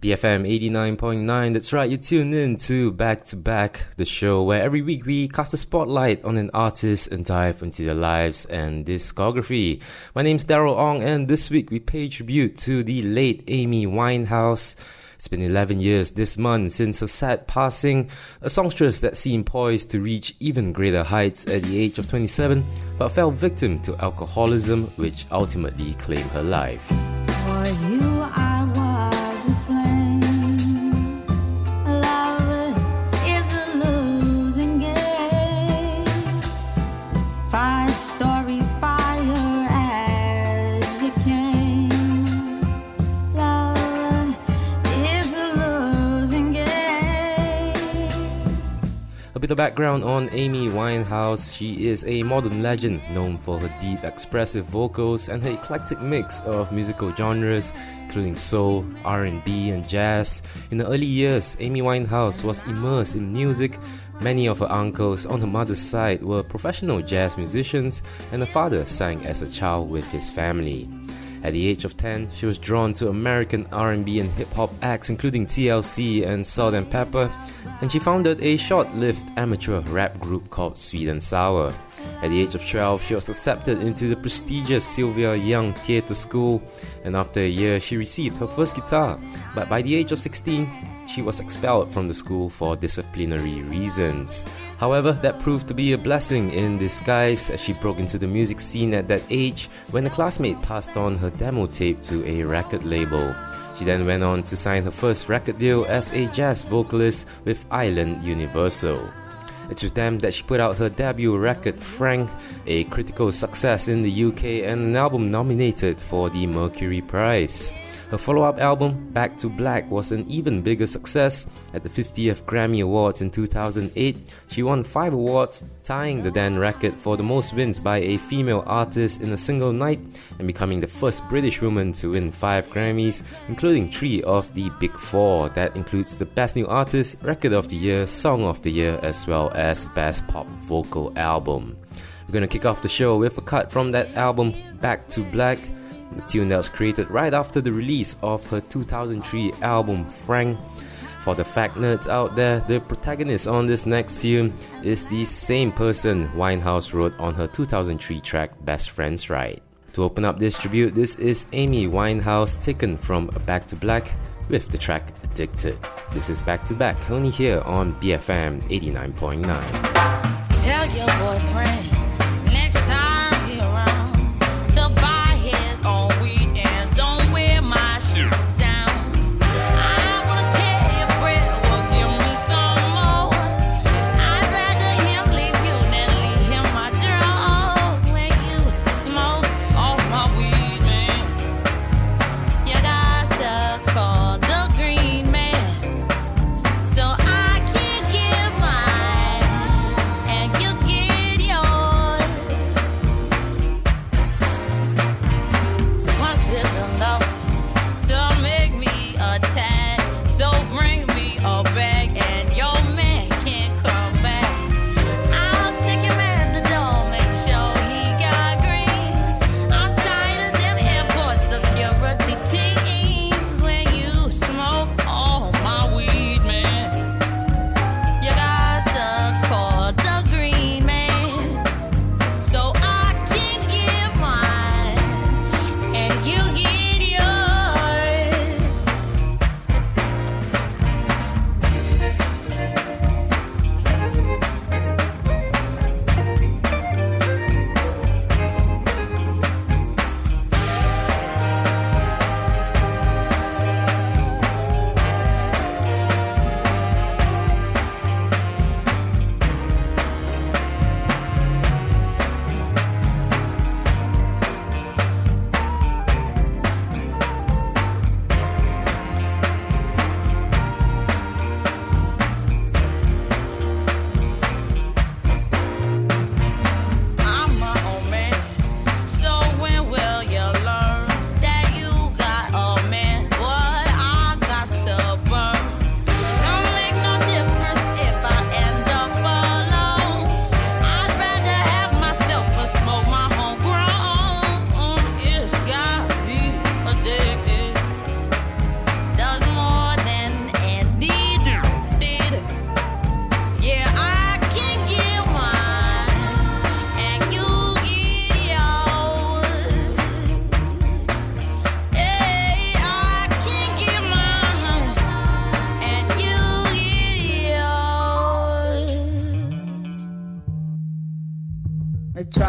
BFM 89.9. That's right, you're tuned in to Back, the show where every week we cast a spotlight on an artist and dive into their lives and discography. My name's Daryl Ong, and this week we pay tribute to the late Amy Winehouse. It's been 11 years this month since her sad passing, a songstress that seemed poised to reach even greater heights at the age of 27, but fell victim to alcoholism, which ultimately claimed her life. For you I was a flame. Love is a losing game. 5-story fire as you came. Love is a losing game. A bit of background on Amy Winehouse. She is a modern legend known for her deep, expressive vocals and her eclectic mix of musical genres, including soul, R&B, and jazz. In the early years, Amy Winehouse was immersed in music. Many of her uncles on her mother's side were professional jazz musicians, and her father sang as a child with his family. At the age of 10, she was drawn to American R&B and hip-hop acts including TLC and Salt-N-Pepa, and she founded a short-lived amateur rap group called Sweet and Sour. At the age of 12, she was accepted into the prestigious Sylvia Young Theatre School, and after a year, she received her first guitar. But by the age of 16, she was expelled from the school for disciplinary reasons. However, that proved to be a blessing in disguise as she broke into the music scene at that age when a classmate passed on her demo tape to a record label. She then went on to sign her first record deal as a jazz vocalist with Island Universal. It's with them that she put out her debut record, Frank, a critical success in the UK and an album nominated for the Mercury Prize. Her follow-up album, Back to Black, was an even bigger success. At the 50th Grammy Awards in 2008, she won 5 awards, tying the then record for the most wins by a female artist in a single night, and becoming the first British woman to win 5 Grammys, including 3 of the Big Four. That includes the Best New Artist, Record of the Year, Song of the Year, as well as Best Pop Vocal Album. We're going to kick off the show with a cut from that album, Back to Black, the tune that was created right after the release of her 2003 album Frank. For the fact nerds out there, the protagonist on this next tune is the same person Winehouse wrote on her 2003 track Best Friends Right. To open up this tribute, this is Amy Winehouse taken from Back to Black with the track Addicted. This is Back to Back, only here on BFM 89.9. Tell your boyfriend next time you're around to buy his own weed and don't wear my shit down. I wanna pay your friend, will give me some more. I'd rather him leave you than leave him my drug. When you smoke off my weed, man, you got to call the green man, so I can get mine and you get yours.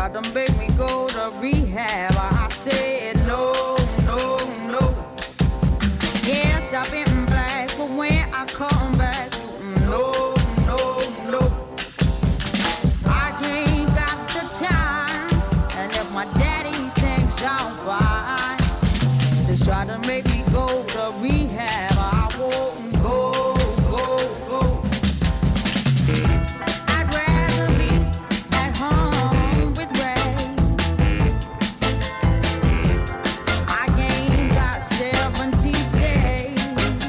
tried to make me go to rehab. I said no, no, no. Yes, I've been black, but when I come back, no, no, no. I ain't got the time, and if my daddy thinks I'm fine, they try to make me go to rehab. I won't go, go, go. I'd rather be at home with Ray. I ain't got 70 days,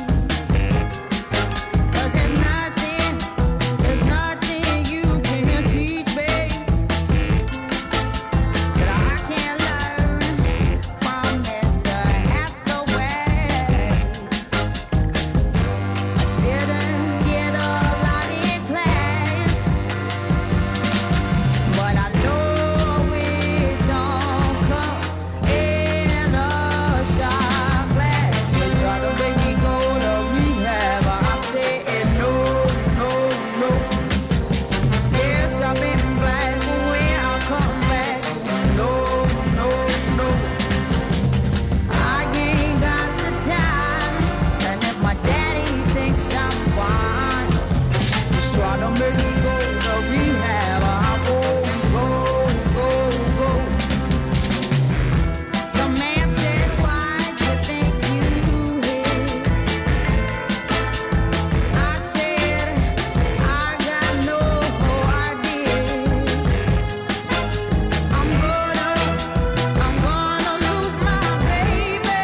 'cause there's nothing you can teach me that I can't learn from Mr. Hathaway. Didn't get a lot in class, but I know it don't come in a shot glass. They try to make me go to rehab. I said no, no, no. Yes, I've been black, but when I come back, no, no, no. I ain't got the time, and if my daddy thinks I'm fine, just try to make me go to rehab. I won't go, go, go. The man said, why do you think you hit? I said, I got no idea. I'm gonna lose my baby.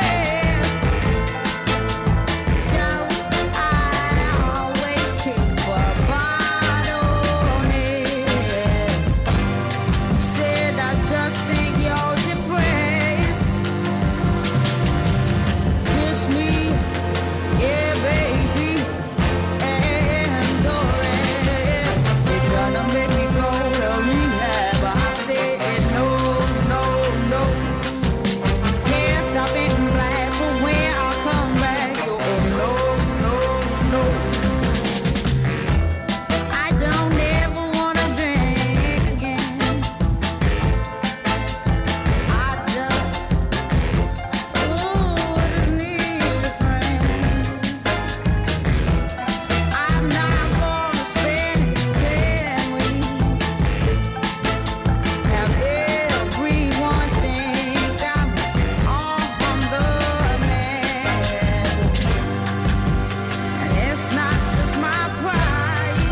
So I always keep a bottle near. He said, I just think you're depressed. This me, yeah, baby, and go ahead. They try to make me go to rehab. I said no, no, no. Yes, I've been black, but when I come back, you no, no, no. I don't ever wanna drink again. I just need a friend. I'm not gonna spend 10 weeks. Have everyone think I'm on the man. And it's not just my pride.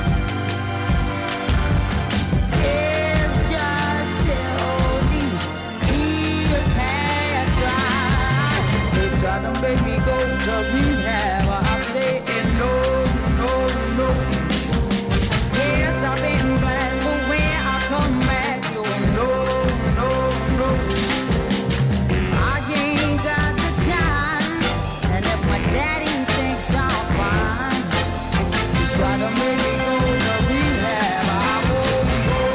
It's just till these tears have dried. They try to make me go to rehab. I say no, no, no. Yes, I've been black, but when I come back, you no, no, no. I ain't got the time, and if my daddy thinks I'm fine, just try to make me go to rehab. I won't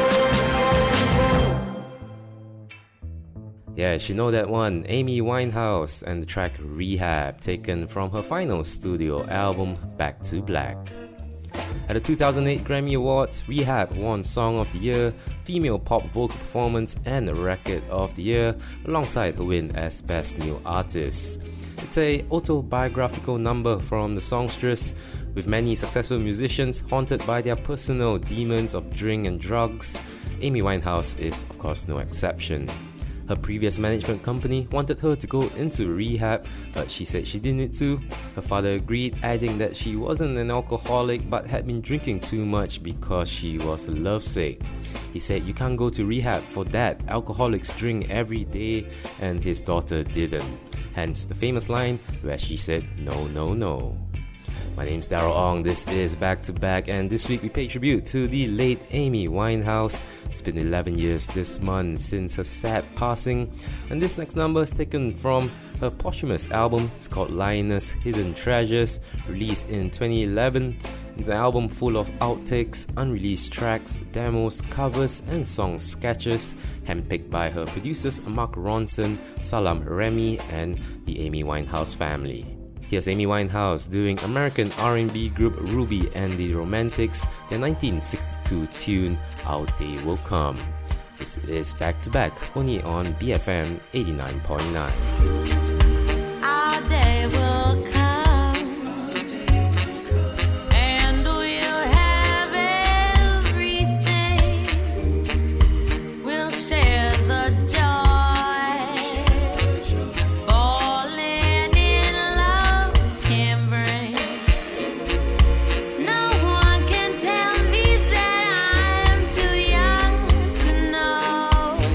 go, go, go. Yeah, you know that one, Amy Winehouse, and the track Rehab, taken from her final studio album, Back to Black. At the 2008 Grammy Awards, Rehab won Song of the Year, Female Pop Vocal Performance, and Record of the Year, alongside her win as Best New Artist. It's a autobiographical number from the songstress, with many successful musicians haunted by their personal demons of drink and drugs. Amy Winehouse is, of course, no exception. Her previous management company wanted her to go into rehab, but she said she didn't need to. Her father agreed, adding that she wasn't an alcoholic but had been drinking too much because she was lovesick. He said, "You can't go to rehab for that. Alcoholics drink every day," and his daughter didn't. Hence the famous line where she said, "No, no, no." My name's Daryl Ong, this is Back to Back, and this week we pay tribute to the late Amy Winehouse. It's been 11 years this month since her sad passing, and this next number is taken from her posthumous album. It's called Lioness Hidden Treasures, released in 2011. It's an album full of outtakes, unreleased tracks, demos, covers, and song sketches, handpicked by her producers Mark Ronson, Salam Remy, and the Amy Winehouse family. Here's Amy Winehouse doing American R&B group Ruby and the Romantics, their 1962 tune, Our Day Will Come. This is Back to Back, only on BFM 89.9. Our day will come, and we'll have everything. We'll share the joy. Falling in love can bring. No one can tell me that I'm too young to know.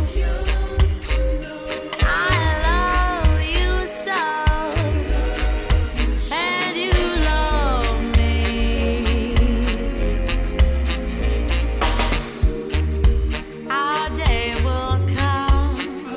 I love you so, and you love me. Our day will come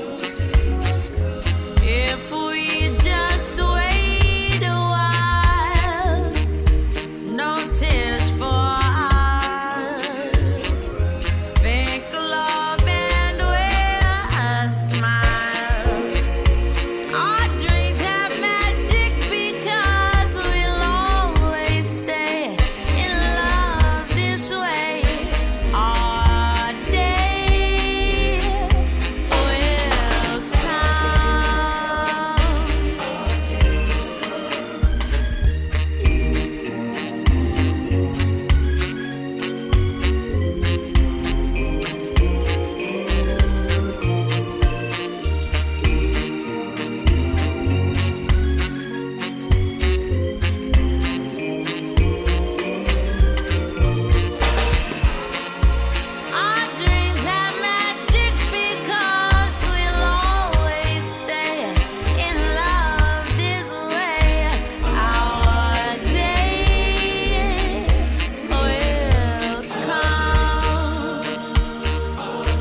if we just wait a while. No tears for us. Think love and we'll smile. Our dreams have magic because we'll always stay in love this way. Our day will Our dreams have magic because we'll always stay in love this way. Our day will come. Our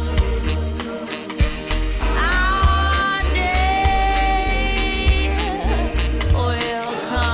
day will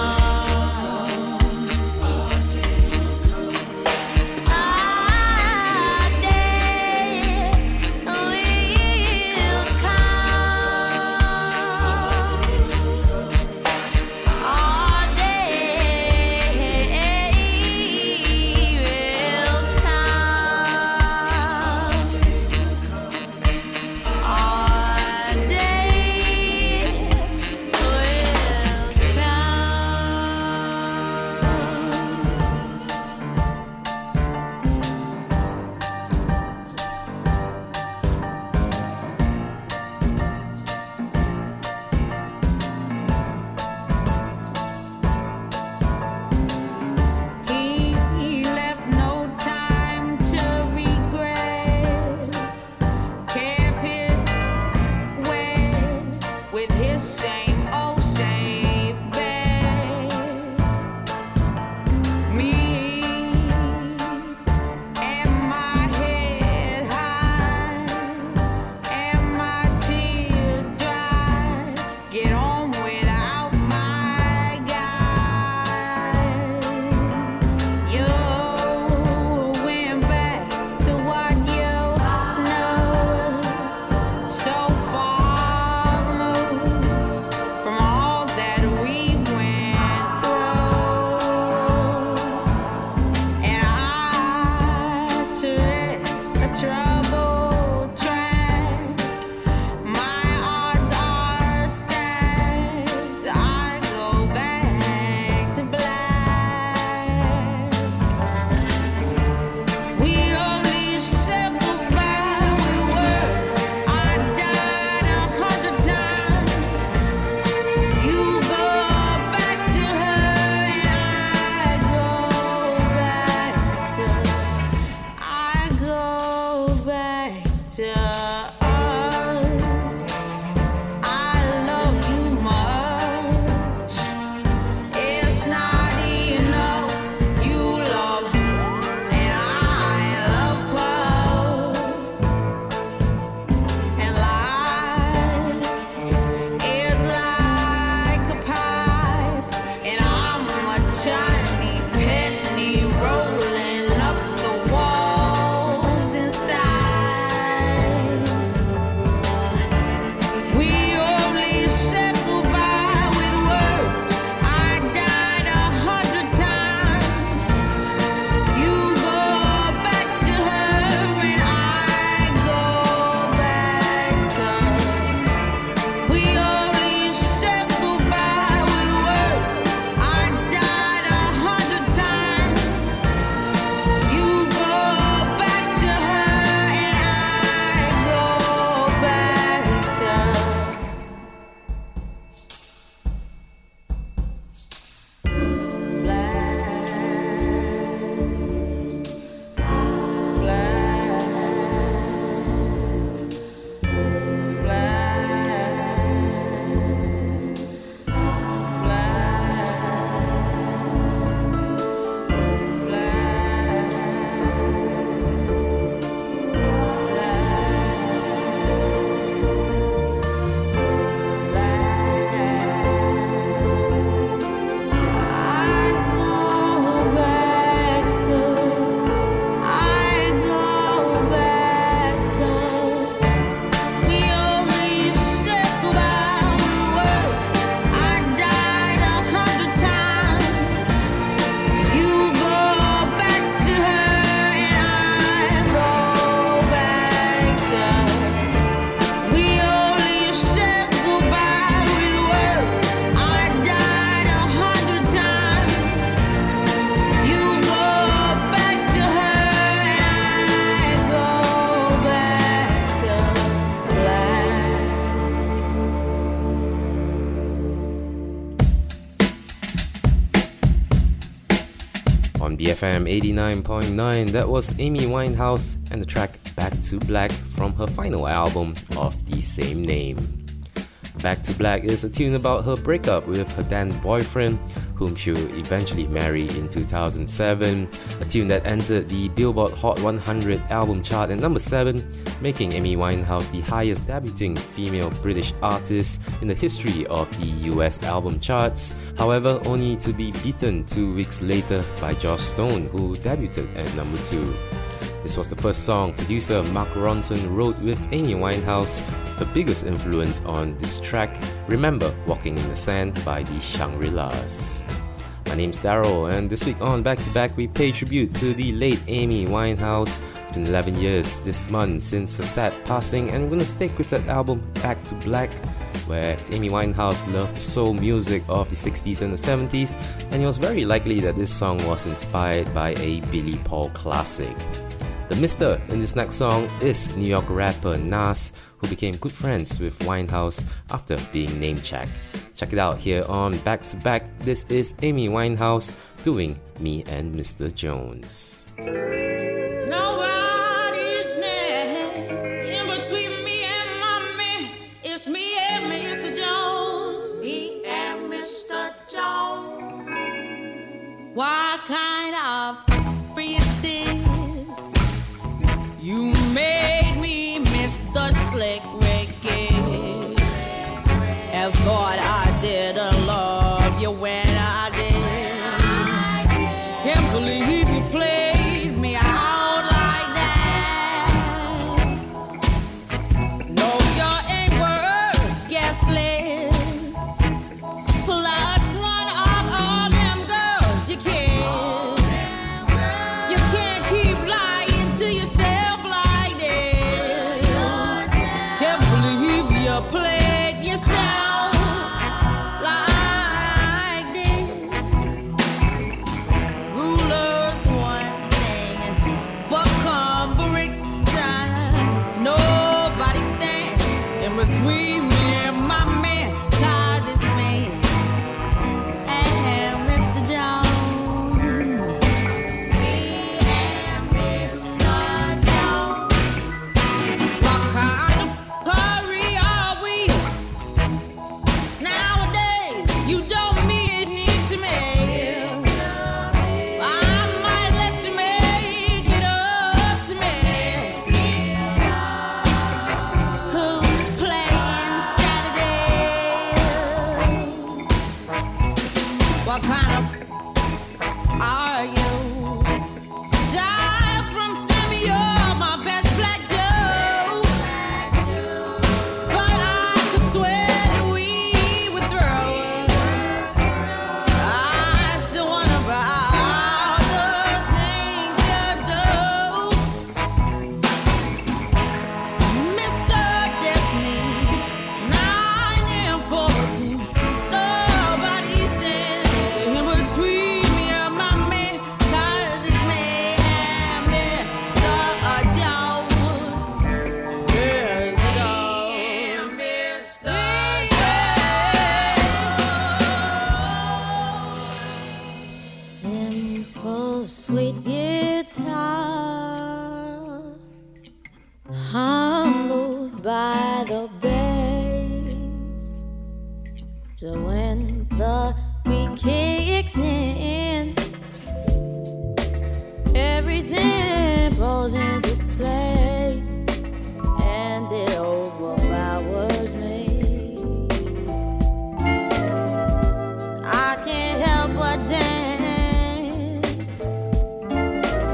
He left no time to regret. Kept his way with his same old safe bet. Me and my head high and my tears dry. Get on without my guy. You went back to what you know, so far removed from all that we went through. And I tread a troubled track. My odds are stacked. I go back to black. We only said goodbye with words. I died 100 times. You go back to her, and I go back to us. I love you much. It's not enough. You love, and I love both. And life is like a pipe, and I'm a tiny penny rolling up the walls inside. We only said goodbye with words. I died 100 times. You go back to her, and I go On BFM 89.9, that was Amy Winehouse and the track Back to Black from her final album of the same name. Back to Black is a tune about her breakup with her then boyfriend, whom she would eventually marry in 2007, a tune that entered the Billboard Hot 100 album chart at number 7, making Amy Winehouse the highest debuting female British artist in the history of the US album charts, however only to be beaten 2 weeks later by Joss Stone, who debuted at number 2. This was the first song producer Mark Ronson wrote with Amy Winehouse, with the biggest influence on this track, Remember Walking in the Sand by the Shangri-Las. My name's Daryl, and this week on Back to Back we pay tribute to the late Amy Winehouse. It's been 11 years this month since her sad passing, and we're going to stick with that album Back to Black, where Amy Winehouse loved the soul music of the 60s and the 70s, and it was very likely that this song was inspired by a Billy Paul classic. The Mister in this next song is New York rapper Nas, who became good friends with Winehouse after being name-checked. Check it out here on Back to Back. This is Amy Winehouse doing Me and Mr. Jones. Nobody's next in between me and mommy. It's me and Mr. Jones. Me and Mr. Jones. What kind of free is this? You made me Mr. Slick Ricky, and thought I didn't love you when I did. Can't believe you played me out like that. No, you ain't worth guessing. Plus one of all them girls you killed. You can't keep lying to yourself like this. Can't believe you played yourself like this. Rulers one thing, but come Brixton, nobody stands in between me and my man, 'cause it's me and Mr. Jones. Me and Mr. Jones. What kind of hurry are we? Nowadays, you don't mean it to me. I might let you make it up to me. Who's playing Saturday? What kind of are you? Aside from Sammy, you're my best black Joe. But I could swear that we would throw. I still wonder about the things you do. Mr. Destiny, 9 and 14. Nobody stands in between me and my man, 'cause it's me and Mr. Jones. Yes, Mr. Jones. Simple, sweet guitar, humbled by the bass. So when the beat kicks in, everything falls into place, and it overpowers me. I can't help but dance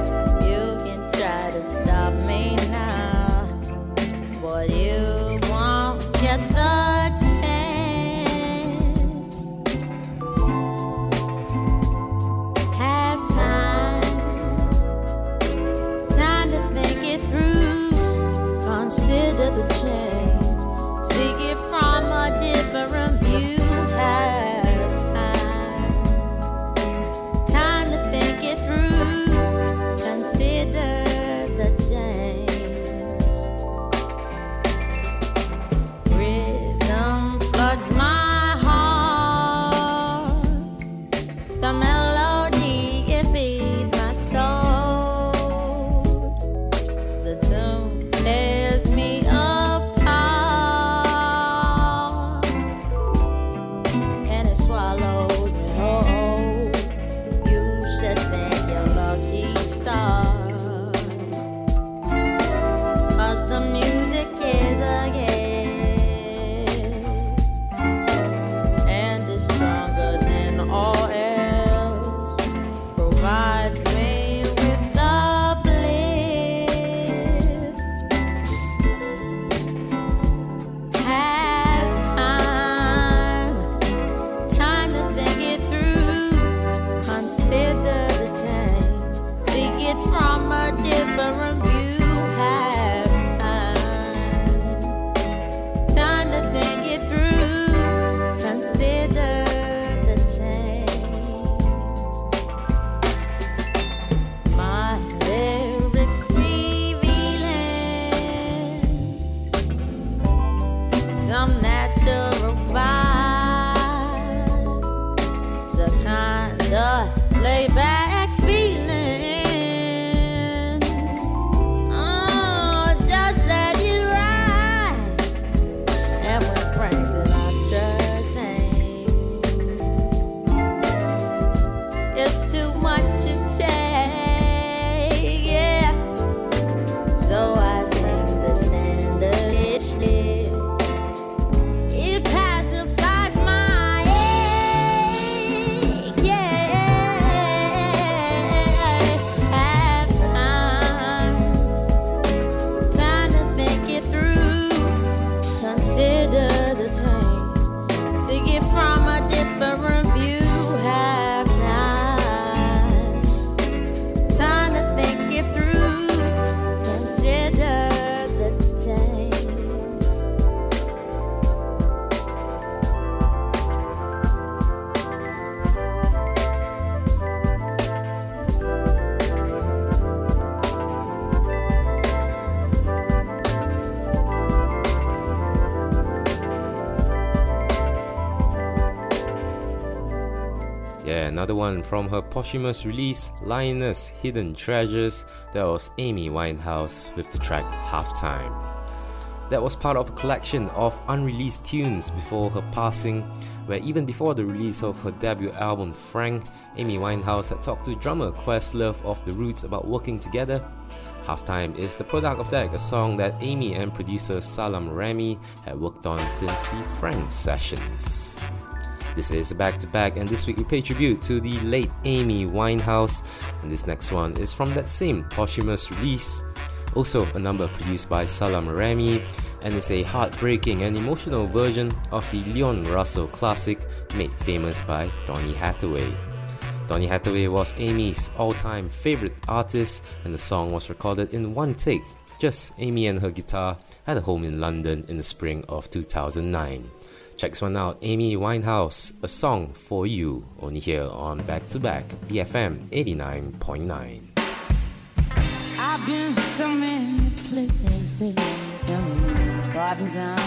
another one from her posthumous release, Lioness Hidden Treasures. That was Amy Winehouse with the track Halftime. That was part of a collection of unreleased tunes before her passing, where even before the release of her debut album Frank, Amy Winehouse had talked to drummer Questlove of The Roots about working together. Halftime is the product of that, a song that Amy and producer Salam Remy had worked on since the Frank sessions. This is Back to Back, and this week we pay tribute to the late Amy Winehouse, and this next one is from that same posthumous release. Also a number produced by Salam Remy, and it's a heartbreaking and emotional version of the Leon Russell classic made famous by Donny Hathaway. Donny Hathaway was Amy's all-time favorite artist, and the song was recorded in one take, just Amy and her guitar at a home in London in the spring of 2009. Check this one out, Amy Winehouse, A Song for You, only here on Back to Back, BFM 89.9. I've been so many places, driving down.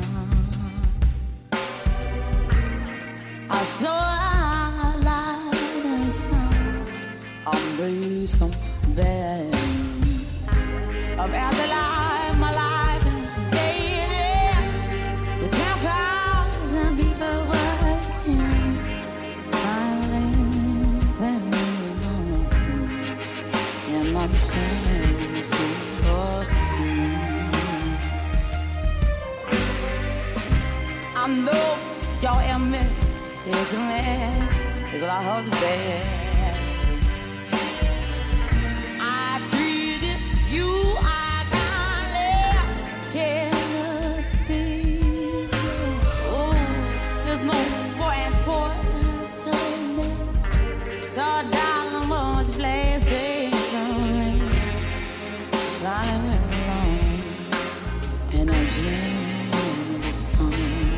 I saw a light and sounds on breeze so bad. Of afterlife, my life is daily with 10,000 people watching. Finally, and I'm saying this for you. I know y'all admit it's a man, it's what I hope to be. I treated you, I kindly can't see. Oh, there's no point for me. So darling, won't you please say from me? Flying alone, and I'm singing the song.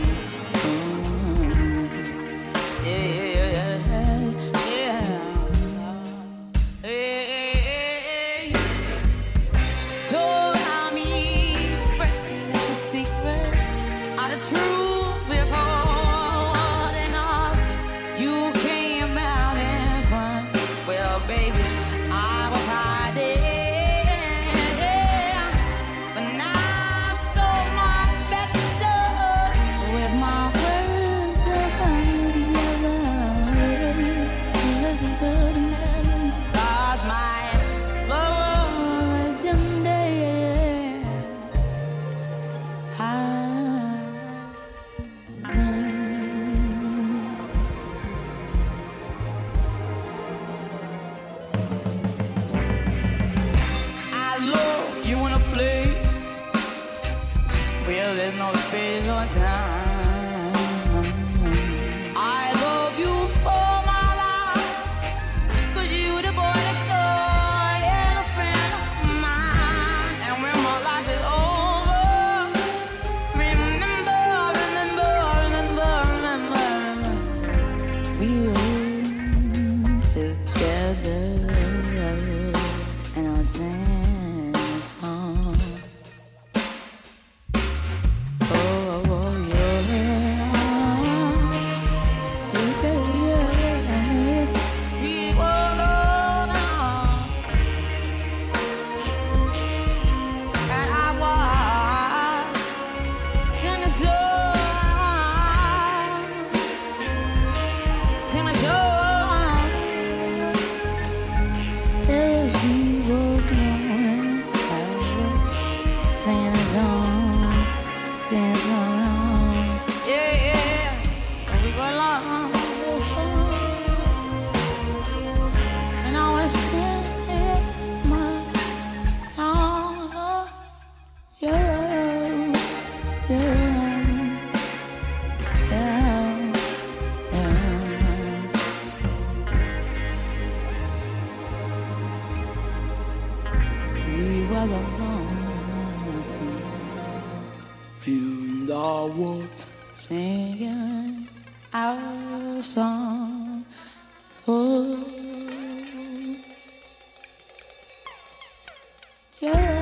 And I was singing our song for you.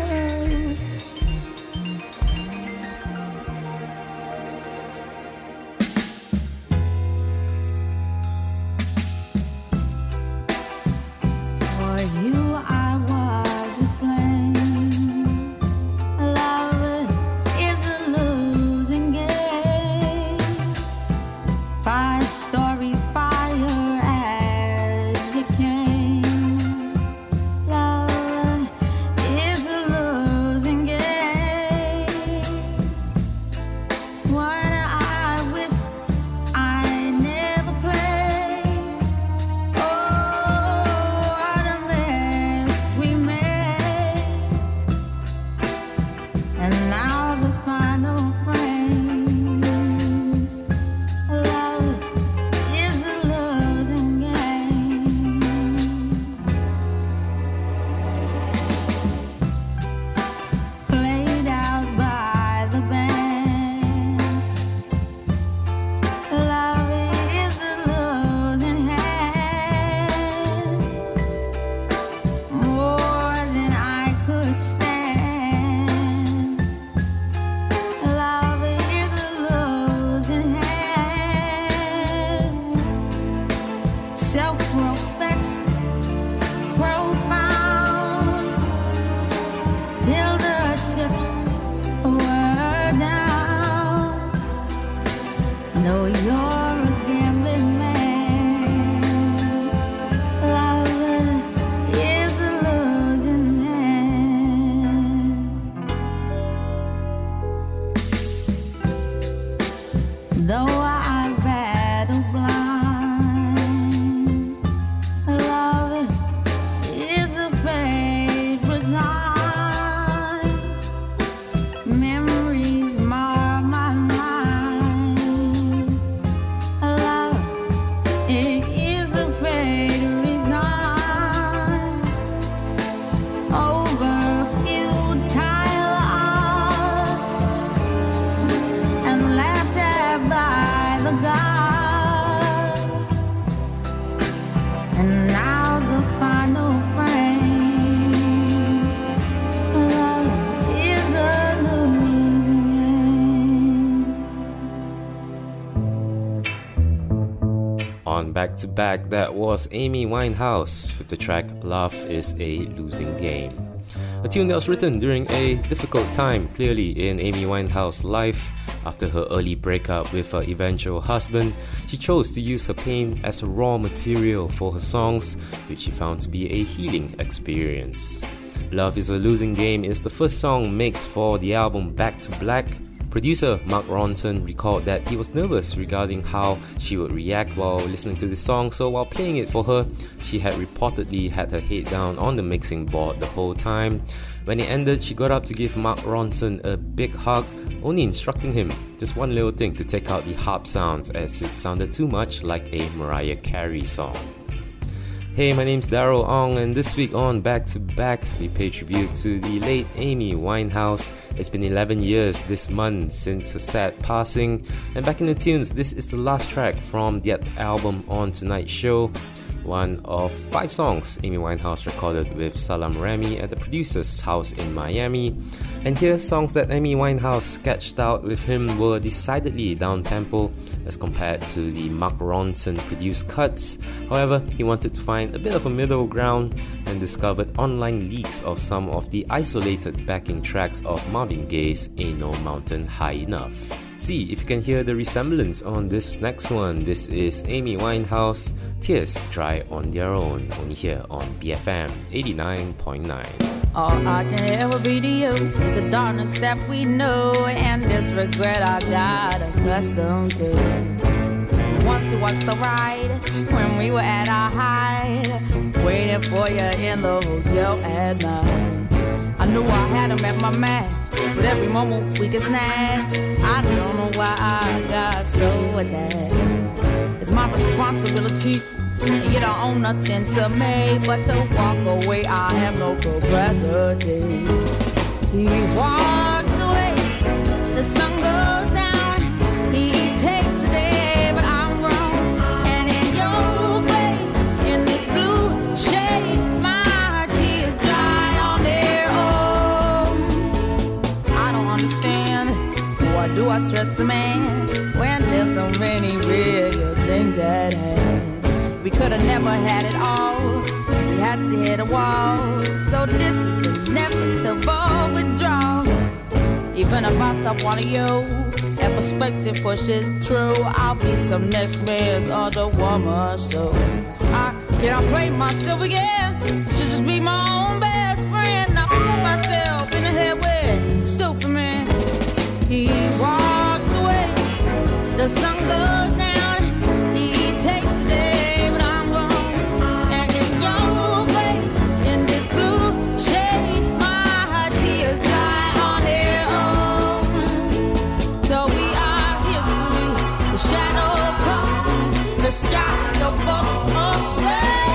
Back to back, that was Amy Winehouse with the track Love is a Losing Game. A tune that was written during a difficult time, clearly, in Amy Winehouse's life. After her early breakup with her eventual husband, she chose to use her pain as a raw material for her songs, which she found to be a healing experience. Love is a Losing Game is the first song mixed for the album Back to Black. Producer Mark Ronson recalled that he was nervous regarding how she would react while listening to the song, so while playing it for her, she had reportedly had her head down on the mixing board the whole time. When it ended, she got up to give Mark Ronson a big hug, only instructing him just one little thing: to take out the harp sounds, as it sounded too much like a Mariah Carey song. Hey, my name's Daryl Ong, and this week on Back to Back, we pay tribute to the late Amy Winehouse. It's been 11 years this month since her sad passing, and back in the tunes, this is the last track from that album on tonight's show. One of 5 songs Amy Winehouse recorded with Salam Remy at the producer's house in Miami. And here, songs that Amy Winehouse sketched out with him were decidedly down-tempo as compared to the Mark Ronson produced cuts. However, he wanted to find a bit of a middle ground and discovered online leaks of some of the isolated backing tracks of Marvin Gaye's Ain't No Mountain High Enough. See if you can hear the resemblance on this next one. This is Amy Winehouse, Tears Dry on Their Own, only here on BFM 89.9. All I can ever be to you is the darkness that we know, and this regret I got accustomed to. Once was the ride when we were at our height, waiting for you in the hotel at night. I knew I had him at my match, but every moment we get snatched. I don't know why I got so attached. It's my responsibility, and you don't own nothing to me but to walk away. I have no capacity. He walks away, the sun goes down. He takes the day, but I'm grown. And in your grave, in this blue shade, my tears dry on their own. I don't understand, why do I stress the man when there's so many real things at hand? We could have never had it all. We had got to hit a wall. So this is inevitable withdrawal. Even if I stop wanting you, and perspective pushes true, I'll be some next man's other woman. So I cannot play myself again. Should just be my own best friend. I put myself in the head with stupid man. He walks away, the sun goes down. He takes the day, but I'm gone. And in your way, in this blue shade, my tears dry on their own. So we are history, the shadow comes, the sky, the boat away.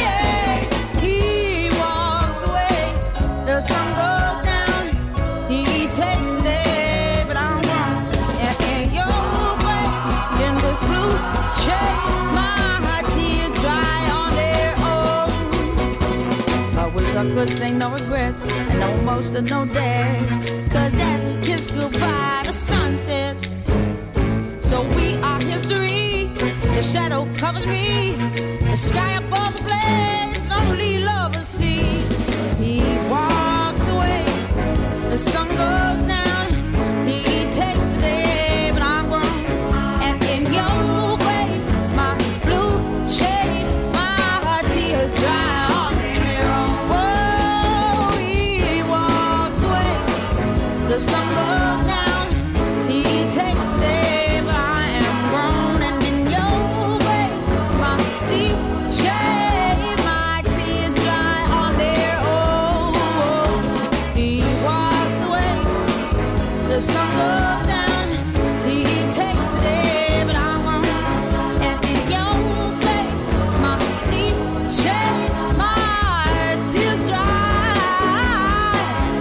He walks away, the sun goes down. He takes the day, but I'm gone. And in your way, in this blue shade, my tears dry on their own. I wish I could say no regrets and no emotional day. Cause as we kiss goodbye, the sun sets. So we are history. The shadow covers me. The sky above the blaze, lonely lovers see. He walks away. The sun goes down. He takes the day, but I'm grown. And in your way, my blue shade, my tears dry on their own. Whoa, he walks away. The sun goes down. He takes the day, but I am grown. And in your way, my deep shade, my tears dry on their own. He walks away. The sun goes down. He takes the day, but I'm on. And in your way, my deep shade, my tears dry.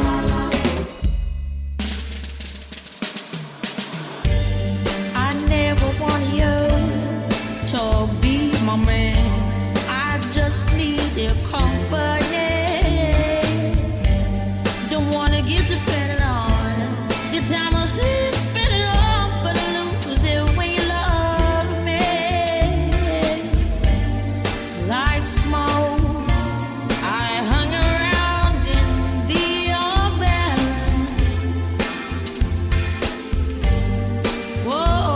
I never wanted you to be my man. I just need your company. Don't wanna get dependent on your time of who spend it all, but I lose it when you love me. Like smoke, I hung around in the umbrella. Whoa,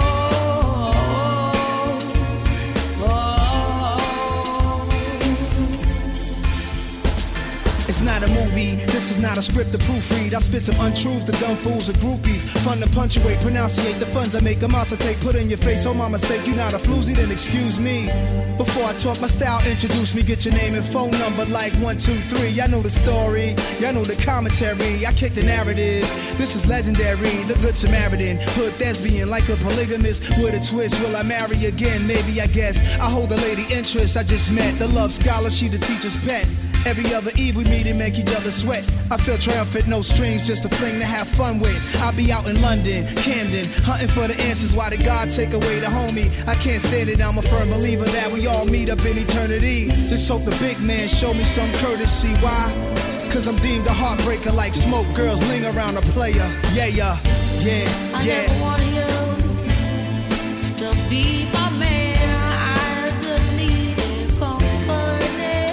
It's not a movie, this is not a script to proofread. I spit some untruths to dumb fools and groupies. Fun to punctuate, pronunciate the funds I make a monster take. Put in your face, oh my mistake, you not a floozy, then excuse me. Before I talk my style, introduce me, get your name and phone number like 1, 2, 3. Y'all know the story, y'all know the commentary. I kick the narrative, this is legendary. The good Samaritan, hood thespian, like a polygamist with a twist. Will I marry again? Maybe, I guess. I hold a lady interest I just met. The love scholar, she the teacher's pet. Every other eve we meet and make each other sweat. I feel triumphant, no strings, just a fling to have fun with. I'll be out in London, Camden, hunting for the answers. Why did God take away the homie? I can't stand it, I'm a firm believer that we all meet up in eternity. Just hope the big man show me some courtesy. Why? Cause I'm deemed a heartbreaker like smoke. Girls linger around a player. Yeah, yeah, yeah, I yeah. never wanted you to be my man. I just needed company.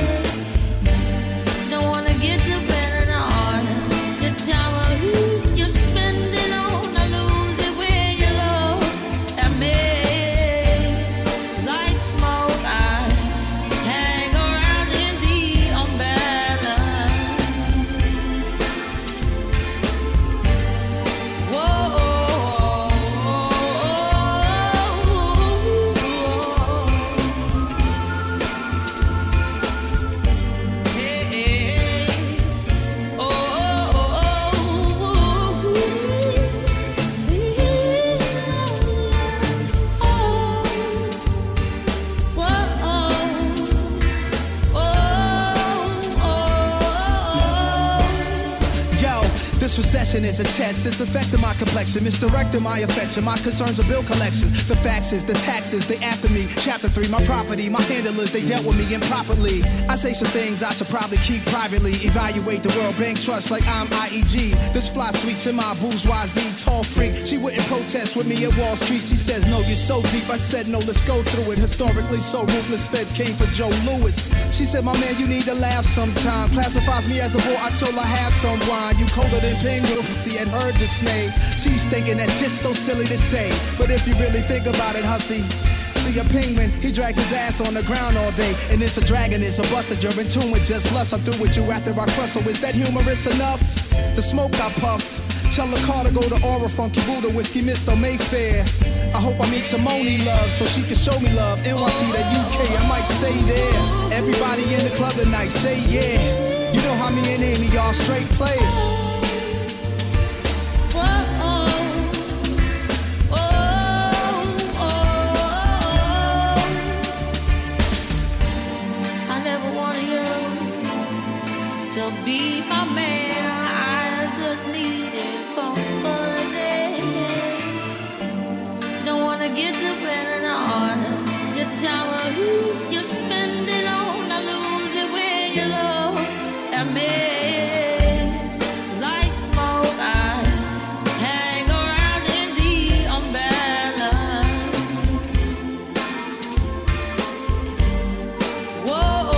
Don't wanna get dependent on the time of who you spend it on. I lose it when you look at me. Like smoke, I hang around in the umbrella. Whoa. This recession is a test, it's affecting my complexion, misdirecting my affection, my concerns are bill collections. The facts is, the taxes, they after me. Chapter 3, my property, my handlers, they dealt with me improperly. I say some things I should probably keep privately. Evaluate the World Bank Trust like I'm IEG. This fly sweets in my bourgeoisie, tall freak. She wouldn't protest with me at Wall Street. She says, no, you're so deep. I said, no, let's go through it. Historically so ruthless, feds came for Joe Louis. She said, my man, you need to laugh sometime. Classifies me as a boy until I have some wine. You colder than penguin, see, and her dismay. She's thinking that's just so silly to say. But if you really think about it, hussy, see a penguin, he drags his ass on the ground all day. And it's a dragon, it's a buster, you're in tune with just lust. I'm through with you after I crush, so is that humorous enough? The smoke I puff. Tell the car to go to Aura, Funky Buddha, Whiskey Mr. Mayfair. I hope I meet Simone love, so she can show me love. NYC to UK, I might stay there. Everybody in the club tonight, say yeah. You know how me and Amy are straight players. To be my man, I just needed company. Don't wanna get dependent on your time or who you spend it on. I lose it when you look at me. Like smoke, I hang around in the umbrella. Whoa.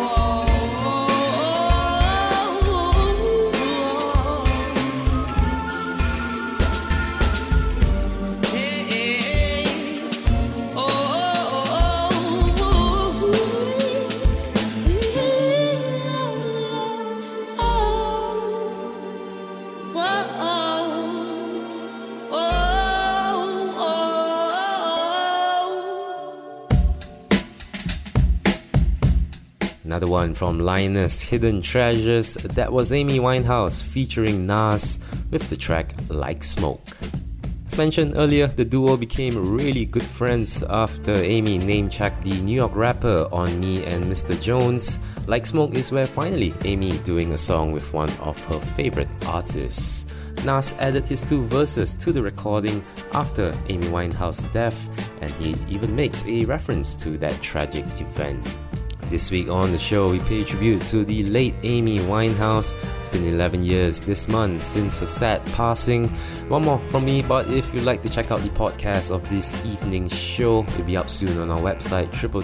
Another one from Linus, Hidden Treasures. That was Amy Winehouse featuring Nas with the track Like Smoke. As mentioned earlier, the duo became really good friends after Amy name-checked the New York rapper on Me and Mr. Jones. Like Smoke is where finally Amy doing a song with one of her favorite artists. Nas added his 2 verses to the recording after Amy Winehouse's death, and he even makes a reference to that tragic event. This week on the show, we pay tribute to the late Amy Winehouse. It's been 11 years this month since her sad passing. One more from me, but if you'd like to check out the podcast of this evening's show, it'll be up soon on our website,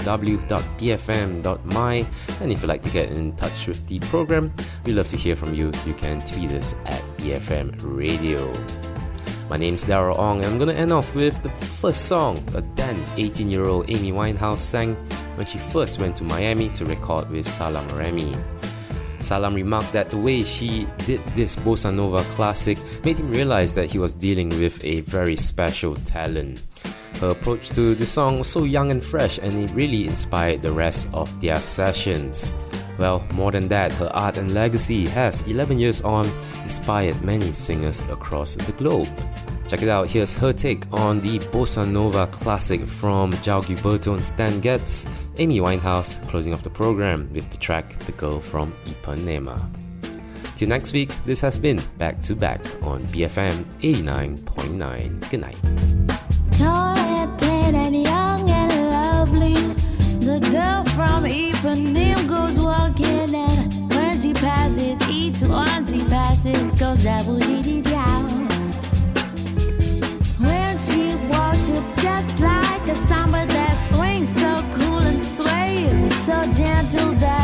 www.bfm.my. And if you'd like to get in touch with the program, we'd love to hear from you. You can tweet us at BFM Radio. My name's Darryl Ong, and I'm going to end off with the first song a then 18-year-old Amy Winehouse sang when she first went to Miami to record with Salaam Remi. Salaam remarked that the way she did this bossa nova classic made him realize that he was dealing with a very special talent. Her approach to the song was so young and fresh, and it really inspired the rest of their sessions. Well, more than that, her art and legacy has, 11 years on, inspired many singers across the globe. Check it out, here's her take on the bossa nova classic from João Gilberto and Stan Getz, Amy Winehouse, closing off the program with the track The Girl from Ipanema. Till next week, this has been Back to Back on BFM 89.9. Good night. Tall and tan and young and lovely, the girl from Ipanema goes walking, and when she passes, each one she passes goes down. When she walks, it's just like a samba that swings so cool and sways, so gentle that